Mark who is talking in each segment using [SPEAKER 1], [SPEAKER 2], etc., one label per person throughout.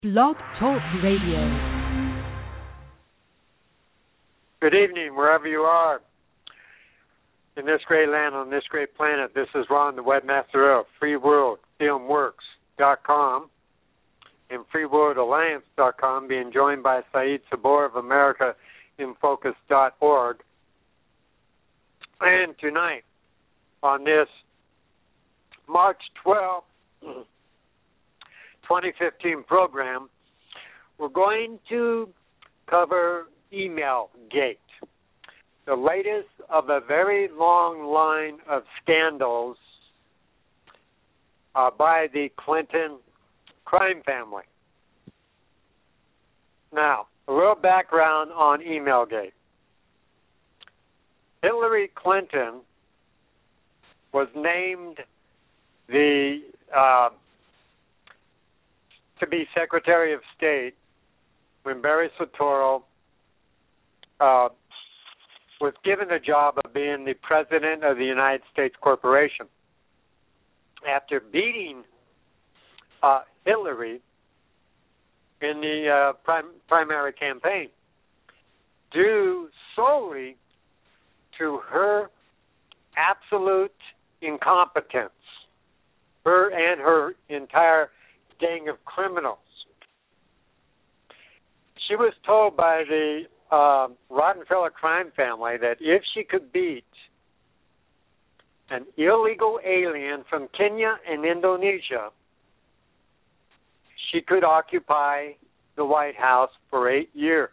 [SPEAKER 1] Blog Talk Radio.
[SPEAKER 2] Good evening, wherever you are in this great land, on this great planet. This is Ron, the webmaster of FreeWorldFilmWorks.com and FreeWorldAlliance.com, being joined by Saeed Sabor of AmericaInFocus.org. And tonight, on this March 12th, 2015 program, we're going to cover Emailgate, the latest of a very long line of scandals by the Clinton crime family. Now, a little background on Emailgate. Hillary Clinton was named to be Secretary of State when Barry Soetoro was given the job of being the President of the United States Corporation. After beating Hillary in the primary campaign, due solely to her absolute incompetence, her and her entire gang of criminals. She was told by the Rockefeller crime family that if she could beat an illegal alien from Kenya and Indonesia, she could occupy the White House for 8 years.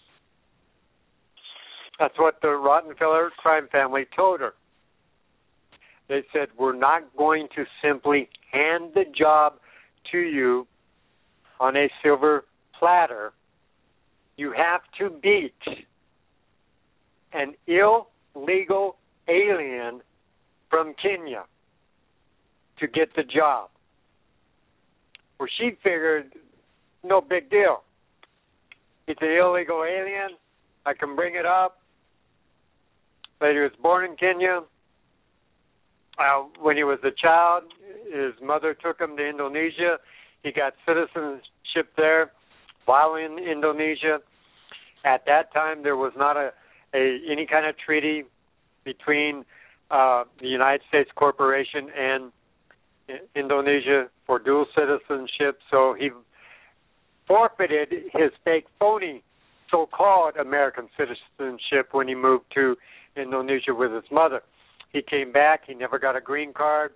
[SPEAKER 2] That's what the Rockefeller crime family told her. They said, we're not going to simply hand the job to you on a silver platter. You have to beat an illegal alien from Kenya to get the job. Well, she figured, no big deal. It's an illegal alien. I can bring it up. But he was born in Kenya. When he was a child, his mother took him to Indonesia. He got citizenship there while in Indonesia. At that time, there was not any kind of treaty between the United States Corporation and Indonesia for dual citizenship, so he forfeited his fake, phony, so-called American citizenship when he moved to Indonesia with his mother. He came back. He never got a green card.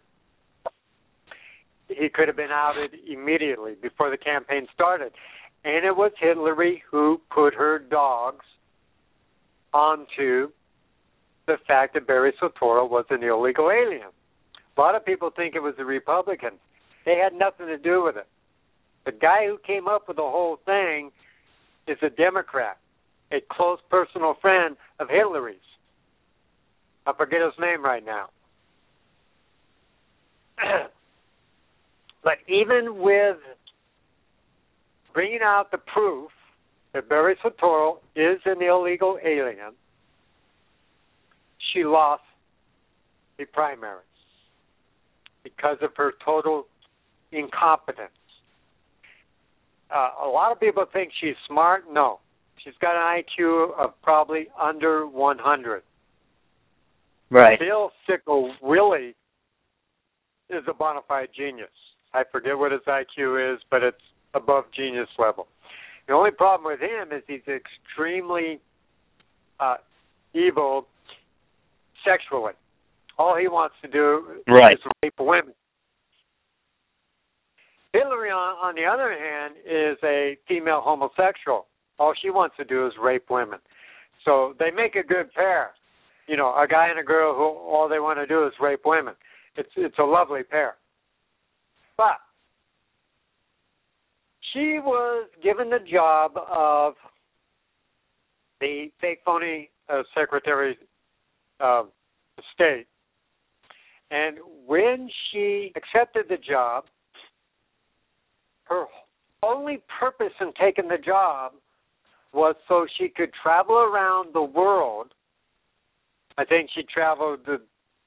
[SPEAKER 2] He could have been outed immediately before the campaign started. And it was Hillary who put her dogs onto the fact that Barry Soetoro was an illegal alien. A lot of people think it was the Republicans. They had nothing to do with it. The guy who came up with the whole thing is a Democrat, a close personal friend of Hillary's. I forget his name right now. But even with bringing out the proof that Barry Soetoro is an illegal alien, she lost the primaries because of her total incompetence. A lot of people think she's smart. No. She's got an IQ of probably under 100.
[SPEAKER 3] Right.
[SPEAKER 2] Bill Sickle really is a bona fide genius. I forget what his IQ is, but it's above genius level. The only problem with him is he's extremely evil sexually. All he wants to do is rape women. Hillary, on the other hand, is a female homosexual. All she wants to do is rape women. So they make a good pair. You know, a guy and a girl who all they want to do is rape women. It's a lovely pair. But she was given the job of the fake, phony Secretary of State. And when she accepted the job, her only purpose in taking the job was so she could travel around the world. I think she traveled to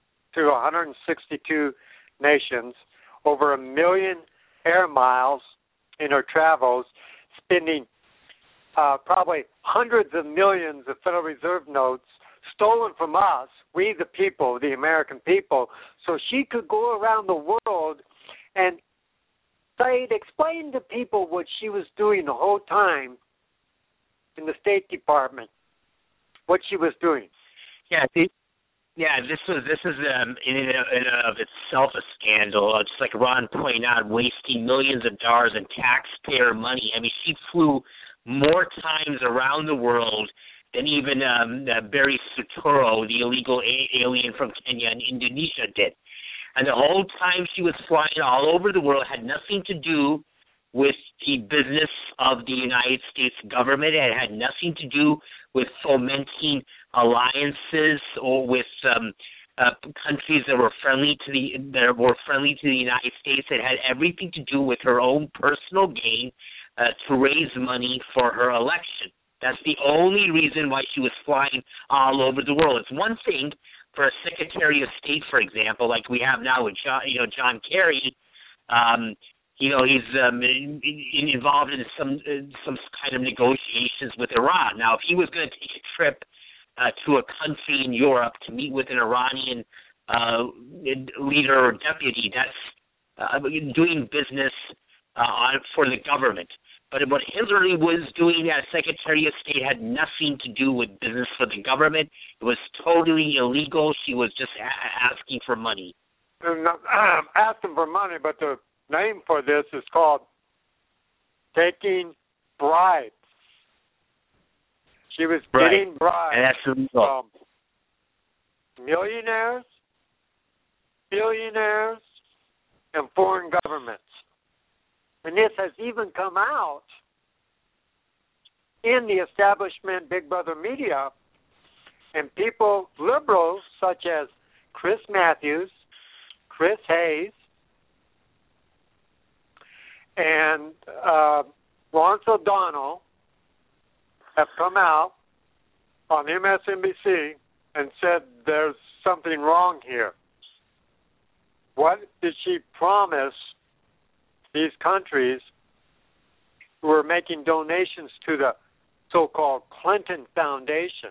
[SPEAKER 2] 162 nations, over 1 million air miles in her travels, spending probably hundreds of millions of Federal Reserve notes stolen from us, we the people, the American people, so she could go around the world and explain to people what she was doing the whole time in the State Department, what she was doing.
[SPEAKER 4] Yeah, this is in and of itself a scandal. Just like Ron pointed out, wasting millions of dollars in taxpayer money. I mean, she flew more times around the world than even Barry Soetoro, the illegal alien from Kenya and Indonesia, did. And the whole time she was flying all over the world, had nothing to do with the business of the United States government. It had nothing to do with fomenting alliances or with countries that were friendly to the United States. It had everything to do with her own personal gain to raise money for her election. That's the only reason why she was flying all over the world. It's one thing for a Secretary of State, for example, like we have now with John Kerry. He's involved in some kind of negotiations with Iran. Now, if he was going to take a trip to a country in Europe to meet with an Iranian leader or deputy, that's doing business for the government. But what Hillary was doing as Secretary of State had nothing to do with business for the government. It was totally illegal. She was just asking for money.
[SPEAKER 2] Asking for money, but the name for this is called taking bribes. She was getting bribes
[SPEAKER 4] and that's illegal.
[SPEAKER 2] From millionaires, billionaires, and foreign governments. And this has even come out in the establishment Big Brother media, and people, liberals such as Chris Matthews, Chris Hayes, and Lawrence O'Donnell have come out on MSNBC and said there's something wrong here. What did she promise these countries who are making donations to the so-called Clinton Foundation?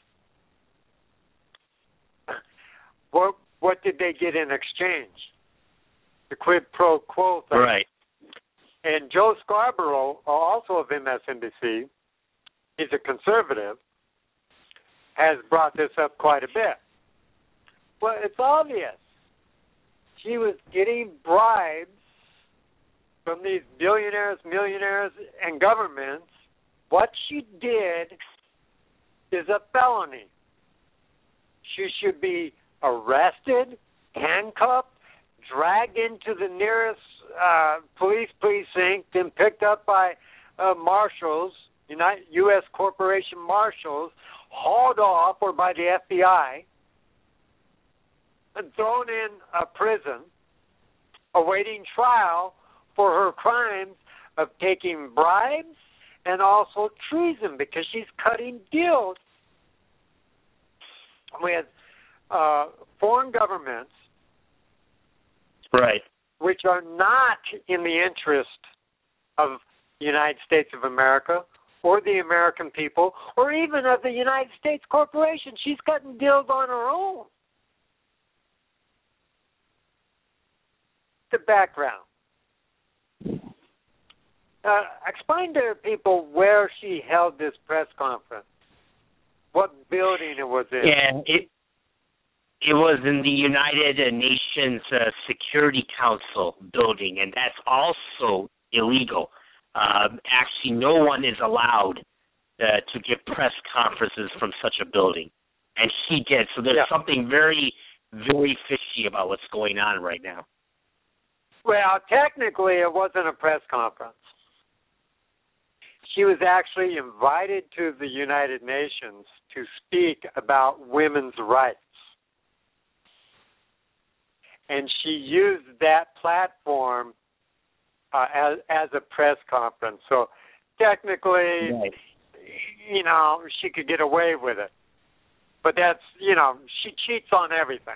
[SPEAKER 2] What did they get in exchange? The quid pro quo thing.
[SPEAKER 4] Right.
[SPEAKER 2] And Joe Scarborough, also of MSNBC, he's a conservative, has brought this up quite a bit. Well, it's obvious. She was getting bribes from these billionaires, millionaires, and governments. What she did is a felony. She should be arrested, handcuffed, dragged into the nearest police precinct, and picked up by marshals, U.S. corporation marshals, hauled off, or by the FBI, and thrown in a prison, awaiting trial for her crimes of taking bribes and also treason, because she's cutting deals with foreign governments,
[SPEAKER 4] right,
[SPEAKER 2] which are not in the interest of the United States of America or the American people or even of the United States corporation. She's cutting deals on her own. The background. Explain to people where she held this press conference, what building it was in.
[SPEAKER 4] Yeah, it was in the United Nations Security Council building, and that's also illegal. Actually, no one is allowed to give press conferences from such a building, and she did. So there's something very, very fishy about what's going on right now.
[SPEAKER 2] Well, technically, it wasn't a press conference. She was actually invited to the United Nations to speak about women's rights. And she used that platform as a press conference. So technically, she could get away with it. But that's, she cheats on everything.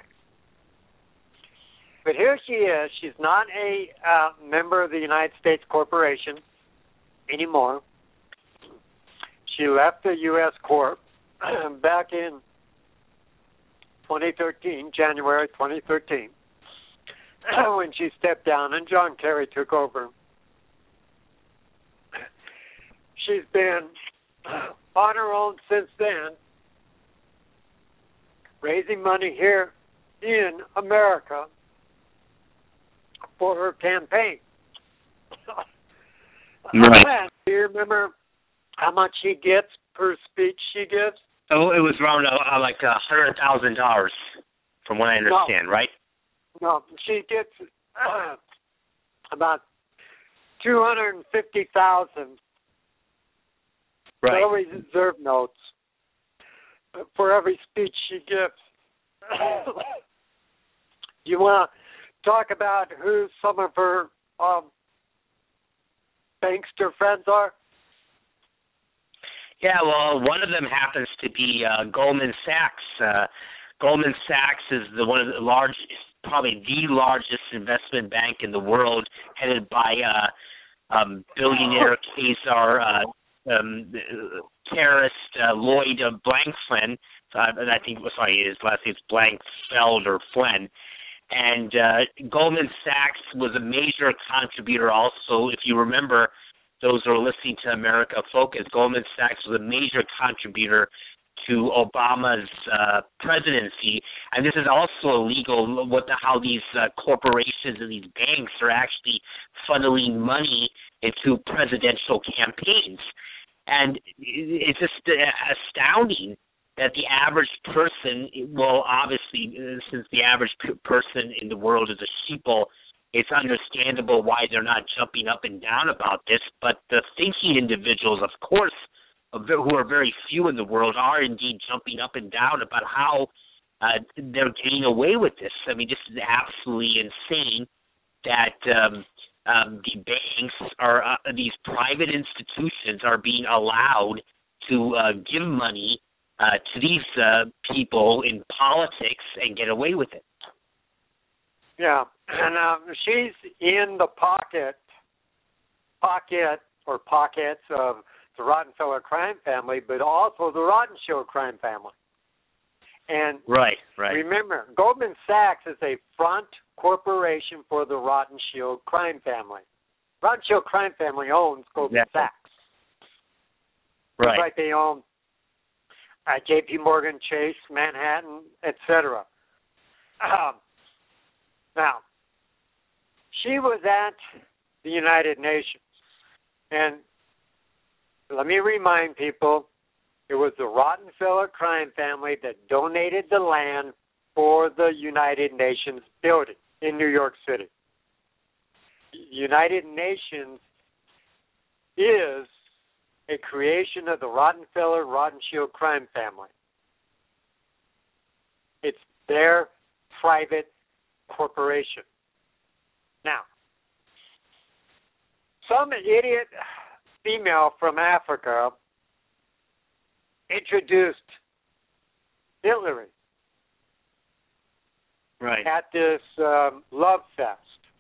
[SPEAKER 2] But here she is. She's not a member of the United States corporation anymore. she left the U.S. Corp back in 2013, January 2013, when she stepped down and John Kerry took over. She's been on her own since then, raising money here in America for her campaign.
[SPEAKER 3] Right.
[SPEAKER 2] Do you remember how much she gets per speech she gives?
[SPEAKER 4] Oh, it was around like $100,000, from what I understand, right?
[SPEAKER 2] No, she gets about $250,000 Federal Reserve notes for every speech she gives. You want to talk about who some of her bankster friends are?
[SPEAKER 4] Yeah, well, one of them happens to be Goldman Sachs. Goldman Sachs is one of the largest, probably the largest investment bank in the world, headed by billionaire Khazar terrorist Lloyd Blankfein. I think, his last name is Blankfeld or Flynn. And Goldman Sachs was a major contributor also, if you remember, those who are listening to America Focus, Goldman Sachs was a major contributor to Obama's presidency. And this is also illegal, how these corporations and these banks are actually funneling money into presidential campaigns. And it's just astounding that the average person, well, obviously, since the average person in the world is a sheeple, it's understandable why they're not jumping up and down about this. But the thinking individuals, of course, who are very few in the world, are indeed jumping up and down about how they're getting away with this. I mean, this is absolutely insane that the banks are, these private institutions are being allowed to give money to these people in politics and get away with it.
[SPEAKER 2] Yeah, and she's in the pocket or pockets of the Rottenfeller crime family, but also the Rothschild crime family. And
[SPEAKER 4] right.
[SPEAKER 2] Remember, Goldman Sachs is a front corporation for the Rothschild crime family. Rothschild crime family owns Goldman Sachs.
[SPEAKER 4] Right.
[SPEAKER 2] Just like they own J.P. Morgan, Chase, Manhattan, etc. Now, she was at the United Nations, and let me remind people, it was the Rottenfeller crime family that donated the land for the United Nations building in New York City. United Nations is a creation of the Rottenfeller-Rothschild crime family. It's their private corporation. Now, some idiot female from Africa introduced Hillary at this love fest.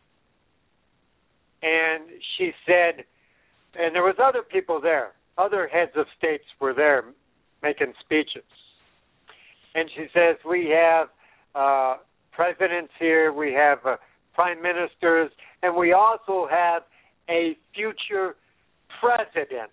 [SPEAKER 2] And she said, and there was other people there, other heads of states were there making speeches. And she says, we have presidents here, we have prime ministers, and we also have a future president.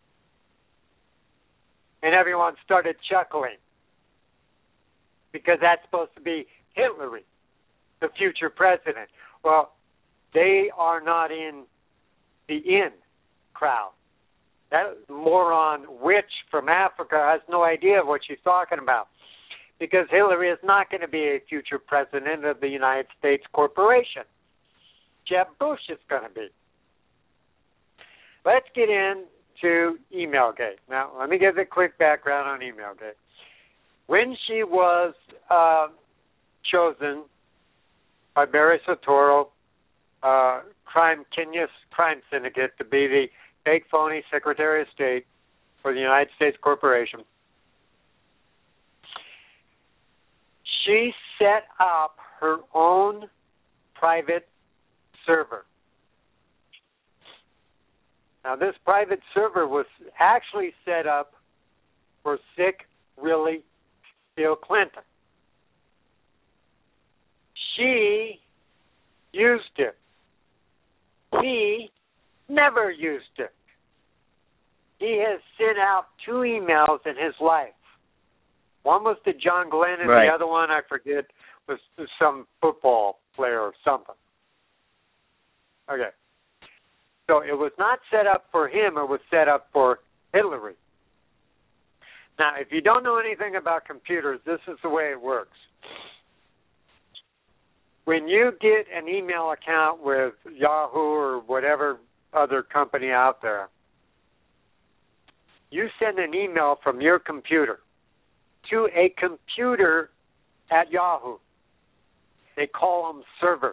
[SPEAKER 2] And everyone started chuckling because that's supposed to be Hillary, the future president. Well, they are not in the in crowd. That moron witch from Africa has no idea what she's talking about, because Hillary is not going to be a future president of the United States corporation. Jeb Bush is going to be. Let's get into Emailgate. Now, let me give a quick background on Emailgate. When she was chosen by Barry Soetoro, Kenius Crime Syndicate, to be the fake, phony Secretary of State for the United States Corporation, she set up her own private server. Now, this private server was actually set up for sick, really, Bill Clinton. She used it. He never used it. He has sent out 2 emails in his life. One was to John Glenn, and the other one, I forget, was to some football player or something. Okay. So it was not set up for him. It was set up for Hillary. Now, if you don't know anything about computers, this is the way it works. When you get an email account with Yahoo or whatever other company out there, you send an email from your computer to a computer at Yahoo. They call them servers.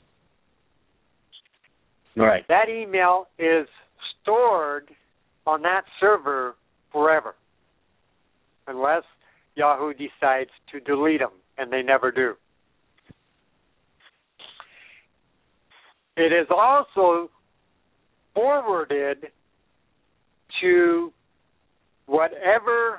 [SPEAKER 3] Right.
[SPEAKER 2] That email is stored on that server forever, unless Yahoo decides to delete them, and they never do. It is also forwarded to whatever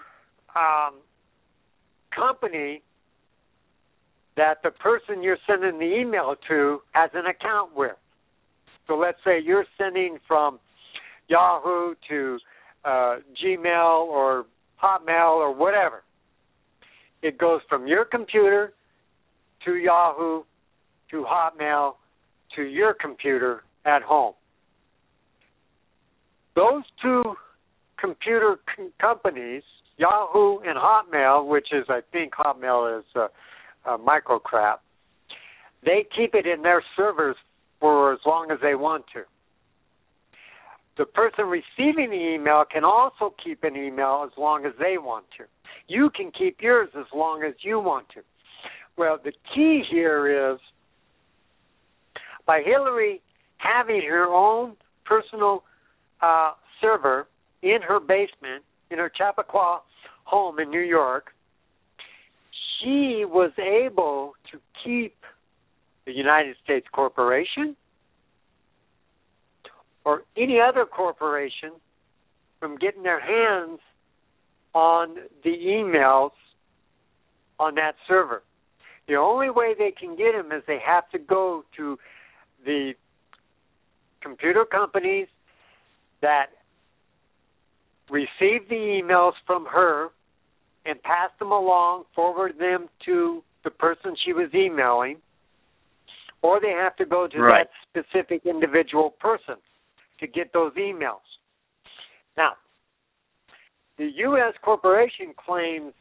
[SPEAKER 2] company that the person you're sending the email to has an account with. So let's say you're sending from Yahoo to Gmail or Hotmail or whatever. It goes from your computer to Yahoo to Hotmail to your computer at home. Those 2 computer companies, Yahoo and Hotmail, which is, I think Hotmail is Microcrap, they keep it in their servers for as long as they want to. The person receiving the email can also keep an email as long as they want to. You can keep yours as long as you want to. Well, the key here is, by Hillary having her own personal server in her basement, in her Chappaqua home in New York, she was able to keep the United States corporation or any other corporation from getting their hands on the emails on that server. The only way they can get them is they have to go to the computer companies that receive the emails from her and pass them along, forward them to the person she was emailing, or they have to go to that specific individual person to get those emails. Now, the U.S. corporation claims,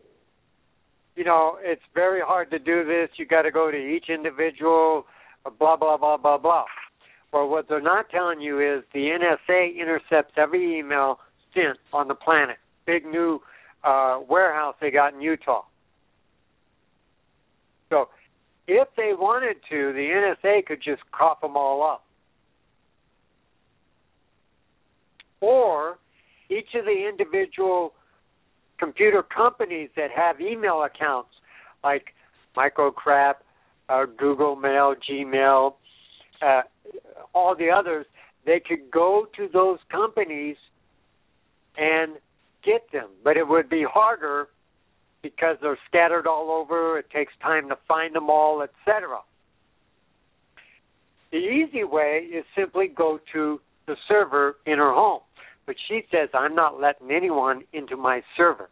[SPEAKER 2] it's very hard to do this. You got to go to each individual, blah, blah, blah, blah, blah. Well, what they're not telling you is the NSA intercepts every email sent on the planet. Big new warehouse they got in Utah. So if they wanted to, the NSA could just cough them all up. Or each of the individual computer companies that have email accounts, like Microcrap, Google Mail, Gmail, all the others, they could go to those companies and get them. But it would be harder because they're scattered all over. It takes time to find them all, etc. The easy way is simply go to the server in her home. But she says, I'm not letting anyone into my server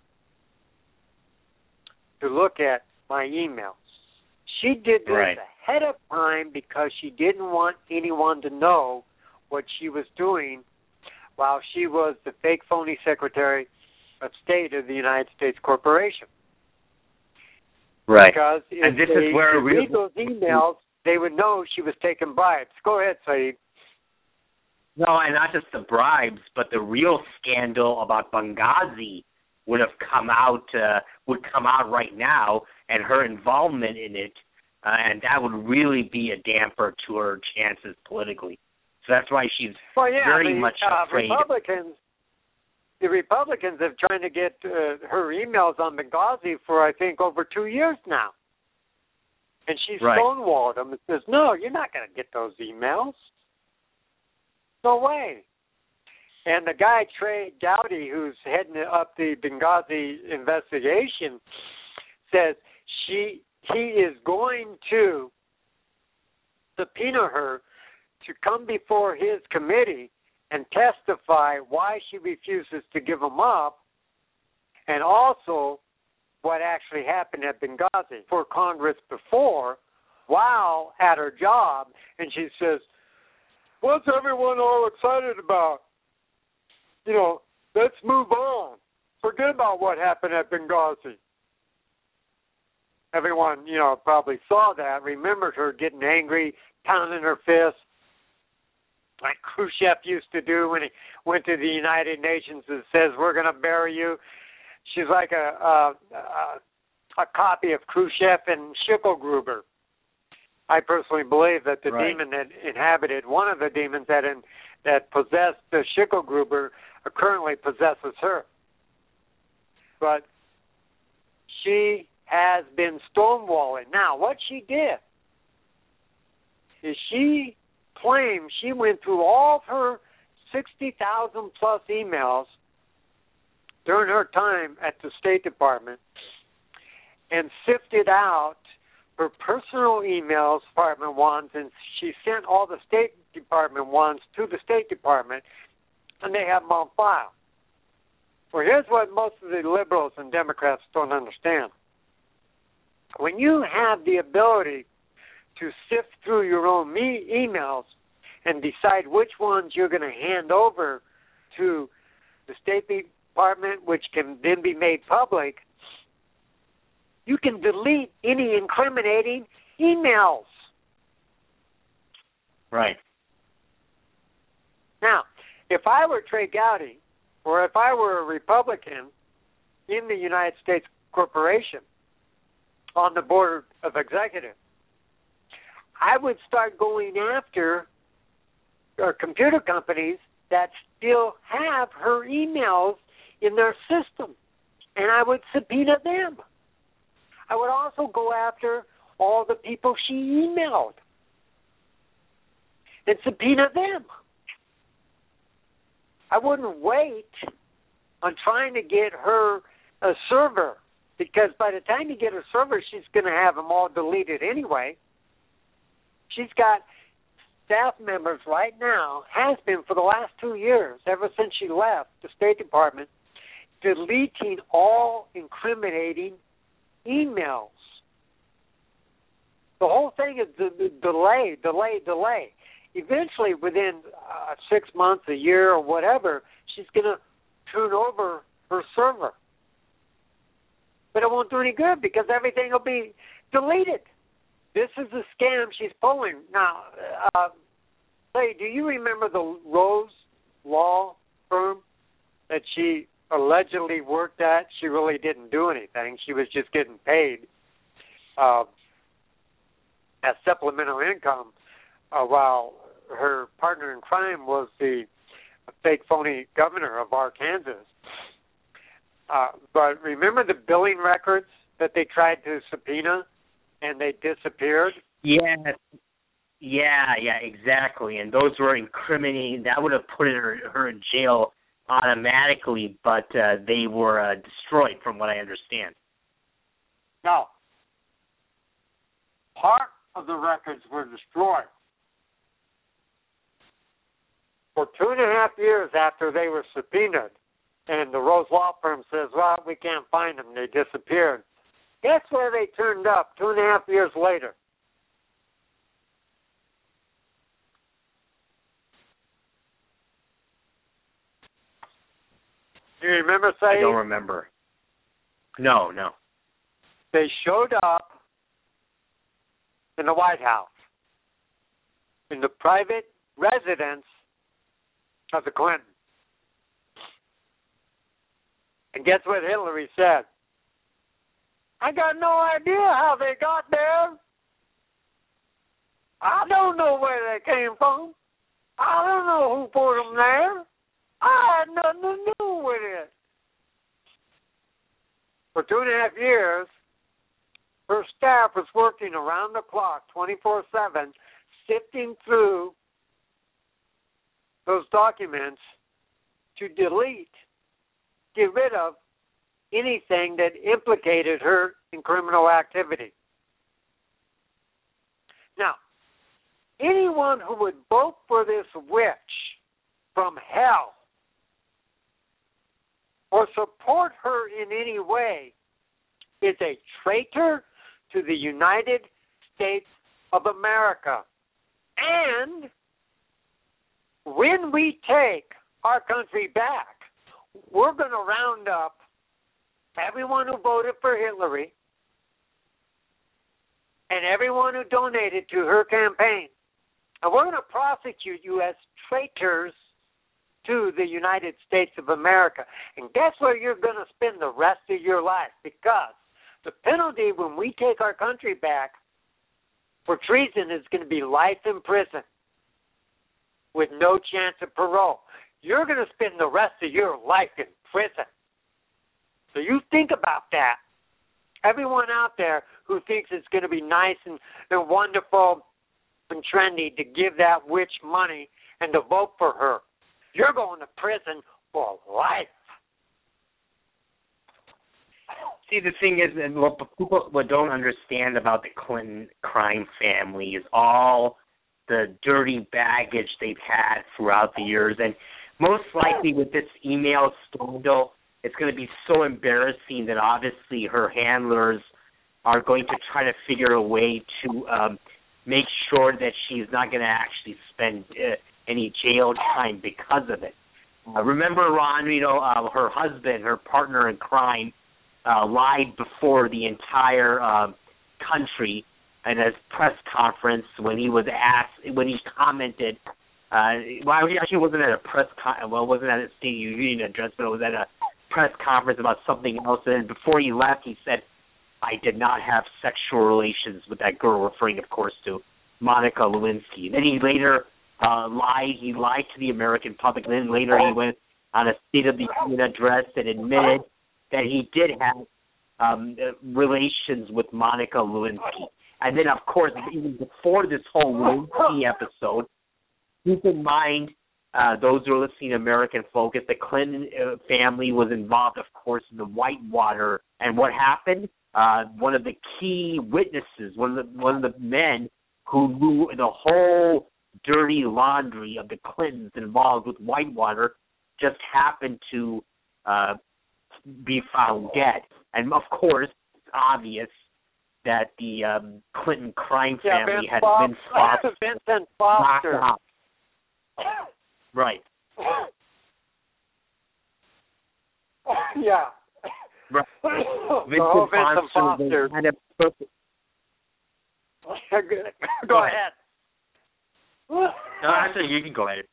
[SPEAKER 2] to look at my emails. She did this ahead of time because she didn't want anyone to know what she was doing while she was the fake phony Secretary of State of the United States Corporation.
[SPEAKER 3] Right.
[SPEAKER 2] Because if
[SPEAKER 3] this
[SPEAKER 2] they
[SPEAKER 3] is where
[SPEAKER 2] read those emails, they would know she was taking bribes. Go ahead, Saeed.
[SPEAKER 4] No, and not just the bribes, but the real scandal about Benghazi would come out right now, and her involvement in it, and that would really be a damper to her chances politically. So that's why she's very much afraid.
[SPEAKER 2] The Republicans have tried to get her emails on Benghazi for, I think, over 2 years now. And she's stonewalled them and says, no, you're not going to get those emails. No way. And the guy, Trey Gowdy, who's heading up the Benghazi investigation, says he is going to subpoena her to come before his committee and testify why she refuses to give him up, and also what actually happened at Benghazi for Congress before, while at her job. And she says, what's everyone all excited about? Let's move on. Forget about what happened at Benghazi. Everyone, probably saw that, remembered her getting angry, pounding her fist, like Khrushchev used to do when he went to the United Nations and says, we're going to bury you. She's like a copy of Khrushchev and Schicklgruber. I personally believe that the demon that inhabited, one of the demons that possessed the Schicklgruber currently possesses her. But she has been stonewalling. Now, what she did is she claimed she went through all of her 60,000 plus emails during her time at the State Department and sifted out her personal emails, Department ones, and she sent all the State Department ones to the State Department, and they have them on file. Well, here's what most of the liberals and Democrats don't understand. When you have the ability to sift through your own emails and decide which ones you're going to hand over to the State Department, which can then be made public, you can delete any incriminating emails.
[SPEAKER 4] Right.
[SPEAKER 2] Now, if I were Trey Gowdy, or if I were a Republican in the United States Corporation on the board of executives, I would start going after computer companies that still have her emails in their system, and I would subpoena them. I would also go after all the people she emailed and subpoena them. I wouldn't wait on trying to get her a server, because by the time you get her server, she's going to have them all deleted anyway. She's got staff members right now, has been for the last 2 years, ever since she left the State Department, deleting all incriminating emails. The whole thing is delay. Eventually, within 6 months, a year, or whatever, she's going to turn over her server. But it won't do any good because everything will be deleted. This is a scam she's pulling. Now, Clay, do you remember the Rose Law firm that she allegedly worked at? She really didn't do anything. She was just getting paid as supplemental income while her partner in crime was the fake, phony governor of Arkansas. But remember the billing records that they tried to subpoena and they disappeared?
[SPEAKER 4] Yeah, exactly. And those were incriminating. That would have put her in jail automatically, but they were destroyed, from what I understand.
[SPEAKER 2] No. Part of the records were destroyed. For 2.5 years after they were subpoenaed, and the Rose Law firm says, well, we can't find them, they disappeared. Guess where they turned up 2.5 years later? Do you remember, Saeed?
[SPEAKER 4] I don't remember. No.
[SPEAKER 2] They showed up in the White House, in the private residence of the Clintons. And guess what Hillary said? I got no idea how they got there. I don't know where they came from. I don't know who put them there. I had nothing to do with it. For 2.5 years, her staff was working around the clock, 24/7, sifting through those documents to get rid of anything that implicated her in criminal activity. Now, anyone who would vote for this witch from hell or support her in any way is a traitor to the United States of America. And when we take our country back, we're going to round up everyone who voted for Hillary and everyone who donated to her campaign. And we're going to prosecute you as traitors to the United States of America. And guess where you're going to spend the rest of your life? Because the penalty when we take our country back for treason is going to be life in prison with no chance of parole. You're going to spend the rest of your life in prison. So you think about that. Everyone out there who thinks it's going to be nice and wonderful and trendy to give that witch money and to vote for her, you're going to prison for life.
[SPEAKER 4] See, the thing is, and what people don't understand about the Clinton crime family is all the dirty baggage they've had throughout the years. And most likely with this email scandal, it's going to be so embarrassing that obviously her handlers are going to try to figure a way to make sure that she's not going to actually spend any jail time because of it. Remember, Ron, her husband, her partner in crime, lied before the entire country in a press conference when he was asked, when he commented. Well, he actually wasn't at a wasn't at a State Union address, but it was at a press conference about something else. And before he left, he said, "I did not have sexual relations with that girl," referring, of course, to Monica Lewinsky. Then he later lied. He lied to the American public. And then later he went on a State of the Union address and admitted that he did have relations with Monica Lewinsky. And then, of course, even before this whole Lewinsky episode, keep in mind, those who are listening to American Focus, the Clinton family was involved, of course, in the Whitewater. And what happened? One of the key witnesses, one of the men who knew the whole dirty laundry of the Clintons involved with Whitewater, just happened to be found dead. And, of course, it's obvious that the Clinton crime family had
[SPEAKER 2] Vincent Foster.
[SPEAKER 4] Right.
[SPEAKER 2] Yeah.
[SPEAKER 4] Right. Vincent Foster.
[SPEAKER 2] Go ahead.
[SPEAKER 4] No, actually, you can go ahead.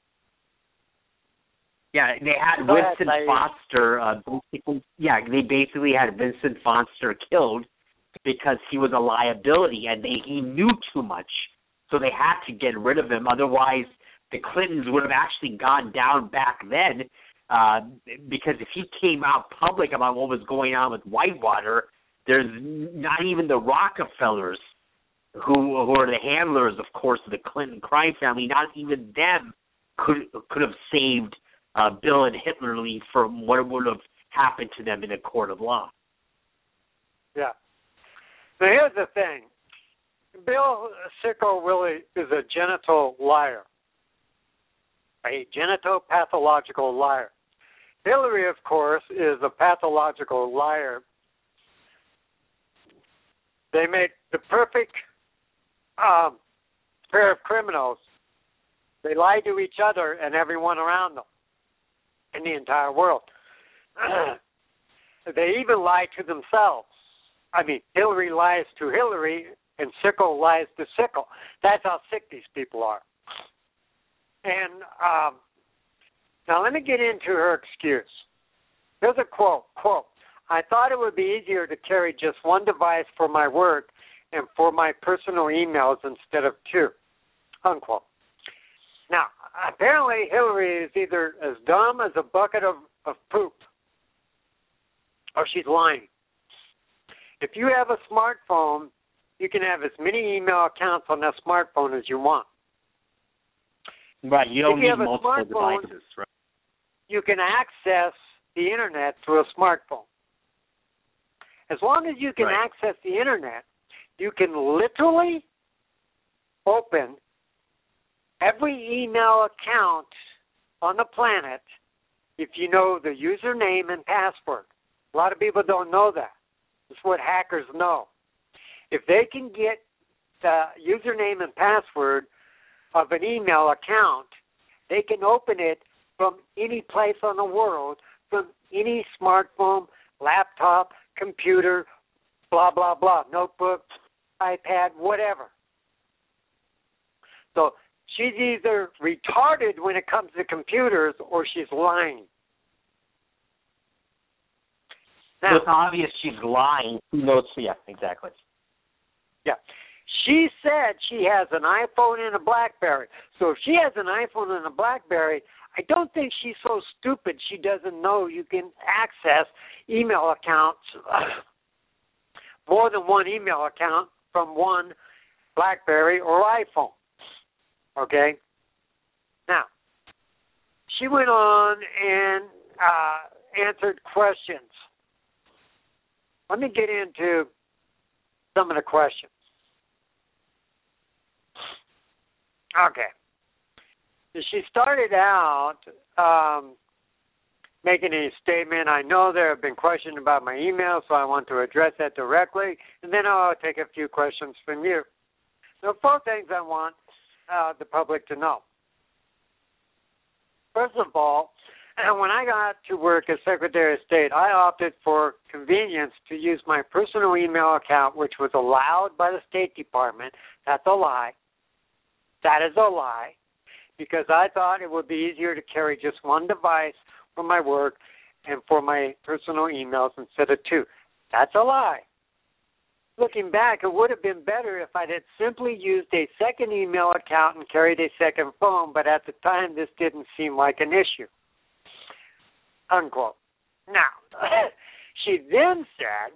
[SPEAKER 4] Yeah, they had Vincent Foster. They basically had Vincent Foster killed because he was a liability and he knew too much, so they had to get rid of him. Otherwise, the Clintons would have actually gone down back then, because if he came out public about what was going on with Whitewater, there's not even the Rockefellers, who are the handlers, of course, of the Clinton crime family. Not even them could have saved Bill and Hitler from what would have happened to them in a court of law.
[SPEAKER 2] Yeah. Now, here's the thing. Bill Sicko Willie is a genital liar, a genitopathological liar. Hillary, of course, is a pathological liar. They make the perfect pair of criminals. They lie to each other and everyone around them in the entire world. They even lie to themselves. I mean, Hillary lies to Hillary and Sicko lies to Sicko. That's how sick these people are. And now let me get into her excuse. Here's a quote. "I thought it would be easier to carry just one device for my work and for my personal emails instead of two," unquote. Now, apparently Hillary is either as dumb as a bucket of poop or she's lying. If you have a smartphone, you can have as many email accounts on that smartphone as you want.
[SPEAKER 4] Right, you don't need multiple devices, right?
[SPEAKER 2] you can access the internet through a smartphone. As long as you can access the internet, you can literally open every email account on the planet if you know the username and password. A lot of people don't know that. It's what hackers know. If they can get the username and password of an email account, they can open it from any place on the world, from any smartphone, laptop, computer, blah, blah, blah, notebook, iPad, whatever. So she's either retarded when it comes to computers or she's lying. Now,
[SPEAKER 4] it's obvious she's lying. Who knows? Yeah, exactly.
[SPEAKER 2] Yeah. She said she has an iPhone and a BlackBerry. So if she has an iPhone and a BlackBerry, I don't think she's so stupid she doesn't know you can access email accounts, more than one email account from one BlackBerry or iPhone. Okay? Now, she went on and answered questions. Let me get into some of the questions. Okay. She started out making a statement. I know there have been questions about my email, so I want to address that directly, and then I'll take a few questions from you. There are 4 things I want the public to know. First of all, when I got to work as Secretary of State, I opted for convenience to use my personal email account, which was allowed by the State Department. That's a lie. That is a lie, because I thought it would be easier to carry just one device for my work and for my personal emails instead of 2. That's a lie. Looking back, it would have been better if I had simply used a second email account and carried a second phone, but at the time this didn't seem like an issue. Unquote. Now, she then said,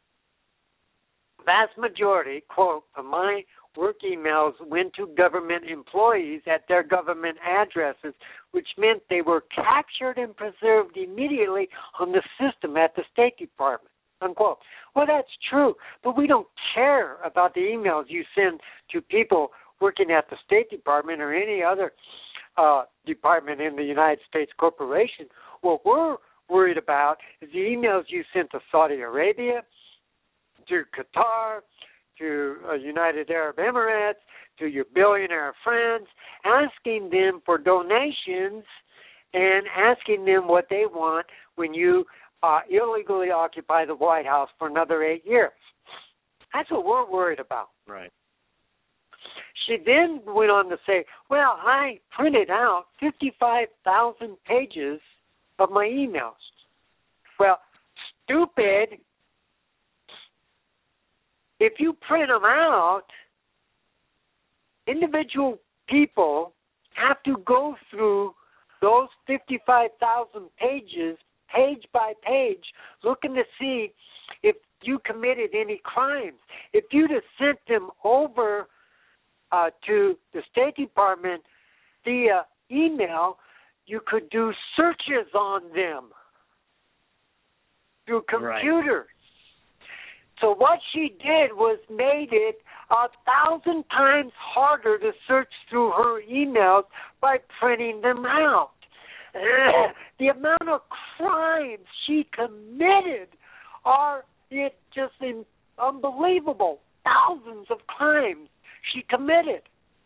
[SPEAKER 2] vast majority, quote, of my work emails went to government employees at their government addresses, which meant they were captured and preserved immediately on the system at the State Department, unquote. Well, that's true, but we don't care about the emails you send to people working at the State Department or any other department in the United States corporation. What we're worried about is the emails you sent to Saudi Arabia, to Qatar, to United Arab Emirates, to your billionaire friends, asking them for donations and asking them what they want when you illegally occupy the White House for another 8 years. That's what we're worried about.
[SPEAKER 3] Right.
[SPEAKER 2] She then went on to say, well, I printed out 55,000 pages of my emails. Well, stupid. If you print them out, individual people have to go through those 55,000 pages, page by page, looking to see if you committed any crimes. If you'd have sent them over to the State Department via email, you could do searches on them through computers. Right. So what she did was made it 1,000 times harder to search through her emails by printing them out. The amount of crimes she committed are just unbelievable. Thousands of crimes she committed.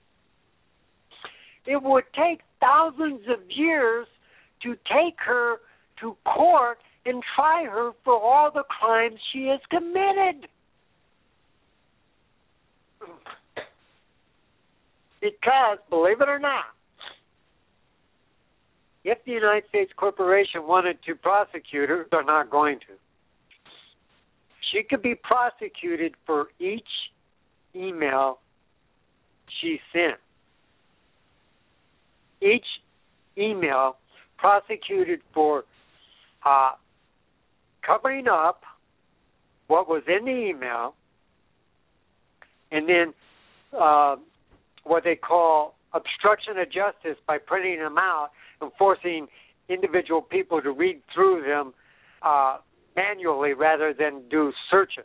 [SPEAKER 2] It would take thousands of years to take her to court and try her for all the crimes she has committed. Because, believe it or not, if the United States Corporation wanted to prosecute her, they're not going to. She could be prosecuted for each email she sent. Each email prosecuted for covering up what was in the email, and then what they call obstruction of justice by printing them out and forcing individual people to read through them manually rather than do searches.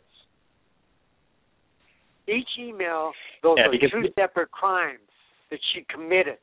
[SPEAKER 2] Each email, those are two separate crimes that she committed.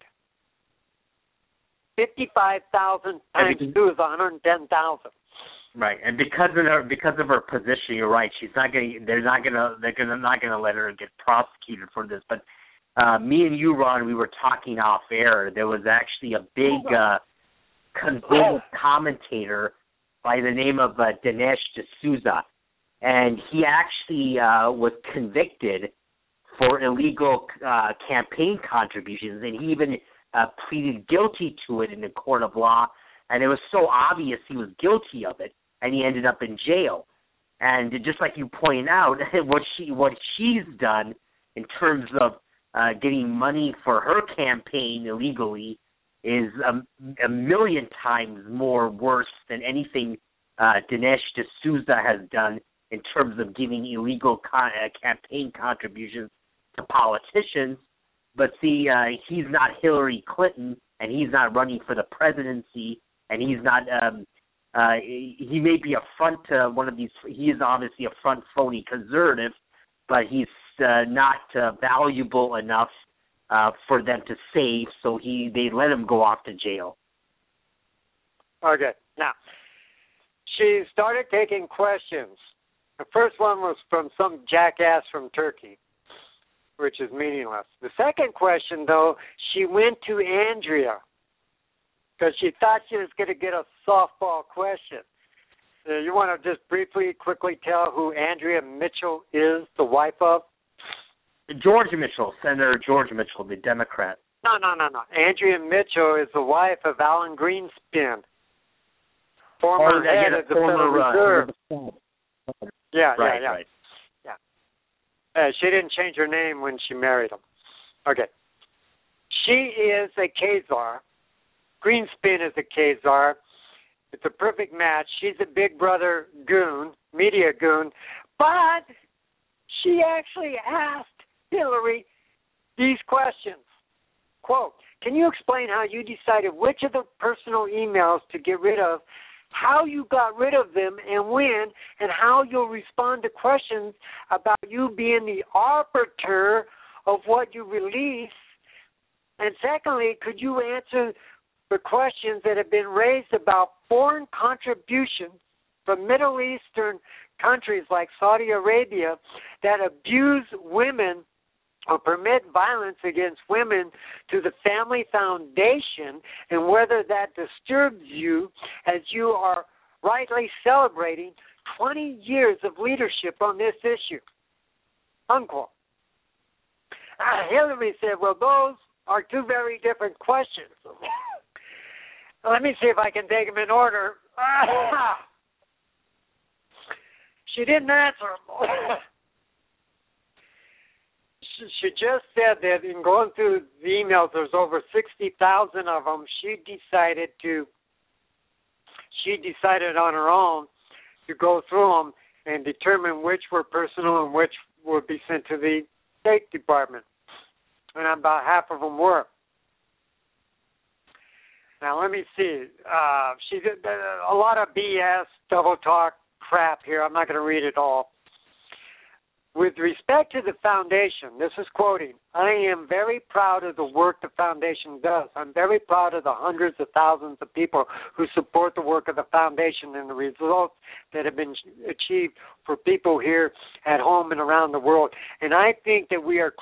[SPEAKER 2] 55,000 times 2 is 110,000.
[SPEAKER 3] Right, and because of her position, you're right. They're not gonna let her get prosecuted for this. But me and you, Ron, we were talking off air. There was actually a big convinced commentator by the name of Dinesh D'Souza, and he actually was convicted for illegal campaign contributions, and he even pleaded guilty to it in the court of law. And it was so obvious he was guilty of it, and he ended up in jail. And just like you point out, what she's done in terms of getting money for her campaign illegally is a million times more worse than anything Dinesh D'Souza has done in terms of giving illegal campaign contributions to politicians. But see, he's not Hillary Clinton, and he's not running for the presidency, and he's not. He may be a front to one of these. He is obviously a front phony conservative, but he's not valuable enough for them to save. So they let him go off to jail.
[SPEAKER 2] Okay, now she started taking questions. The first one was from some jackass from Turkey, which is meaningless. The second question, though, she went to Andrea because she thought she was going to get a softball question. You want to just quickly tell who Andrea Mitchell is, the wife of?
[SPEAKER 3] George Mitchell, Senator George Mitchell, the Democrat.
[SPEAKER 2] No. Andrea Mitchell is the wife of Alan Greenspan, former head of the Federal Reserve. Yeah. She didn't change her name when she married him. Okay. She is a Khazar. Greenspan is a Khazar. It's a perfect match. She's a Big Brother goon, media goon. But she actually asked Hillary these questions. Quote, can you explain how you decided which of the personal emails to get rid of, how you got rid of them and when, and how you'll respond to questions about you being the arbiter of what you release? And secondly, could you answer the questions that have been raised about foreign contributions from Middle Eastern countries like Saudi Arabia that abuse women or permit violence against women to the Family Foundation, and whether that disturbs you as you are rightly celebrating 20 years of leadership on this issue, unquote. Hillary said, well, those are two very different questions. Let me see if I can take them in order. She didn't answer them. She just said that in going through the emails, there's over 60,000 of them. She decided on her own to go through them and determine which were personal and which would be sent to the State Department. And about half of them were. Now, let me see. She did a lot of BS, double talk crap here. I'm not going to read it all. With respect to the foundation, this is quoting, I am very proud of the work the foundation does. I'm very proud of the hundreds of thousands of people who support the work of the foundation and the results that have been achieved for people here at home and around the world. And I think that we are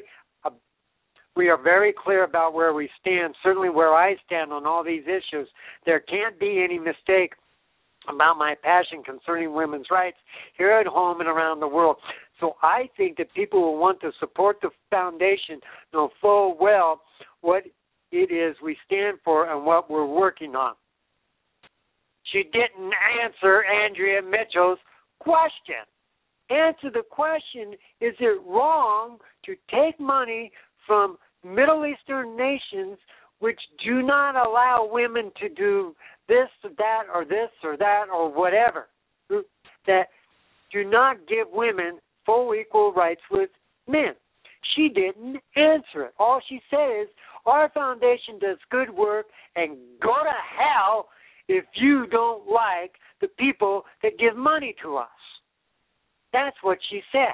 [SPEAKER 2] very clear about where we stand, certainly where I stand on all these issues. There can't be any mistake about my passion concerning women's rights here at home and around the world. So I think that people who want to support the foundation know full well what it is we stand for and what we're working on. She didn't answer Andrea Mitchell's question. Answer the question, is it wrong to take money from Middle Eastern nations which do not allow women to do this or that or this or that or whatever, that do not give women full equal rights with men? She didn't answer it. All she said is, Our foundation does good work, and go to hell if you don't like the people that give money to us. That's what she said.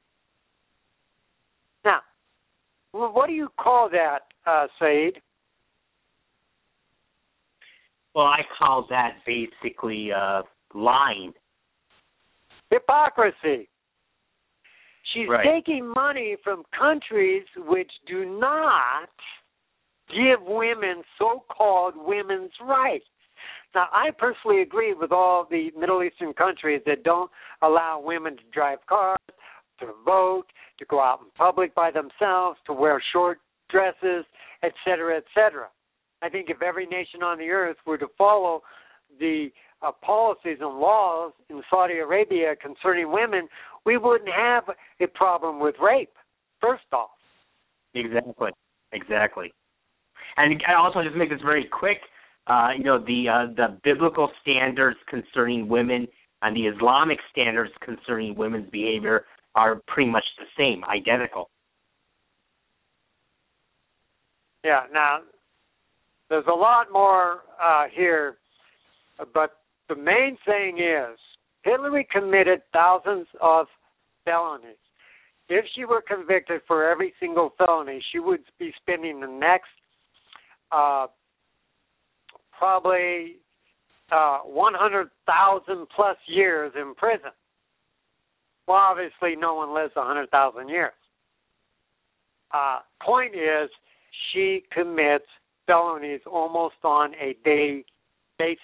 [SPEAKER 2] Now, what do you call that, Saeed?
[SPEAKER 3] Well, I call that basically lying.
[SPEAKER 2] Hypocrisy. She's
[SPEAKER 3] Right.
[SPEAKER 2] taking money from countries which do not give women so-called women's rights. Now, I personally agree with all the Middle Eastern countries that don't allow women to drive cars, to vote, to go out in public by themselves, to wear short dresses, etc., etc. I think if every nation on the earth were to follow the policies and laws in Saudi Arabia concerning women, we wouldn't have a problem with rape, first off.
[SPEAKER 3] Exactly. And I also just make this very quick. The biblical standards concerning women and the Islamic standards concerning women's behavior are pretty much the same, identical.
[SPEAKER 2] Yeah, now, there's a lot more here, but the main thing is Hillary committed thousands of felonies. If she were convicted for every single felony, she would be spending the next probably 100,000 plus years in prison. Well, obviously, no one lives 100,000 years. Point is, she commits felonies almost on a daily basis.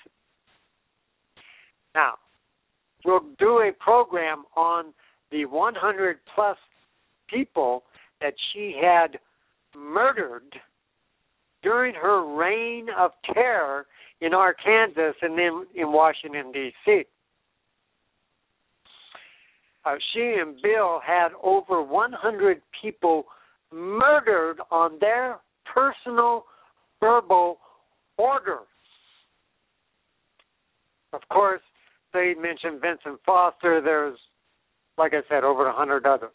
[SPEAKER 2] Now, we'll do a program on the 100 plus people that she had murdered during her reign of terror in Arkansas and then in Washington, D.C. She and Bill had over 100 people murdered on their personal verbal orders. Of course, they mentioned Vincent Foster. There's, like I said, over 100 others.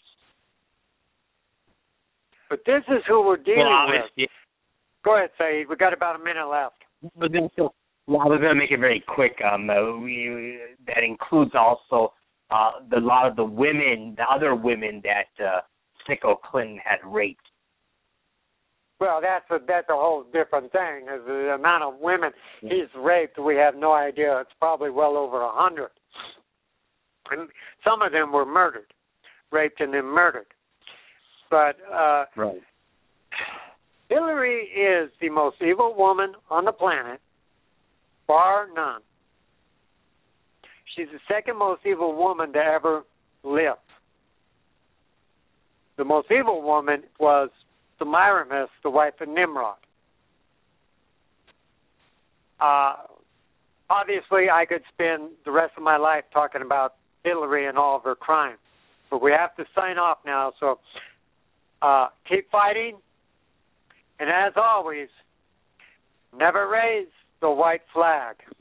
[SPEAKER 2] But this is who we're dealing with. Go ahead, Saeed. We've got about a minute left.
[SPEAKER 3] I was going to make it very quick. That includes also a lot of the other women that Sicko Clinton had raped.
[SPEAKER 2] Well, that's a whole different thing. The amount of women he's raped, we have no idea. It's probably well over 100. And some of them were murdered, raped and then murdered. But
[SPEAKER 3] right.
[SPEAKER 2] Hillary is the most evil woman on the planet, bar none. She's the second most evil woman to ever live. The most evil woman was Semiramis, the wife of Nimrod. Obviously, I could spend the rest of my life talking about Hillary and all of her crimes, but we have to sign off now, so keep fighting. And as always, never raise the white flag.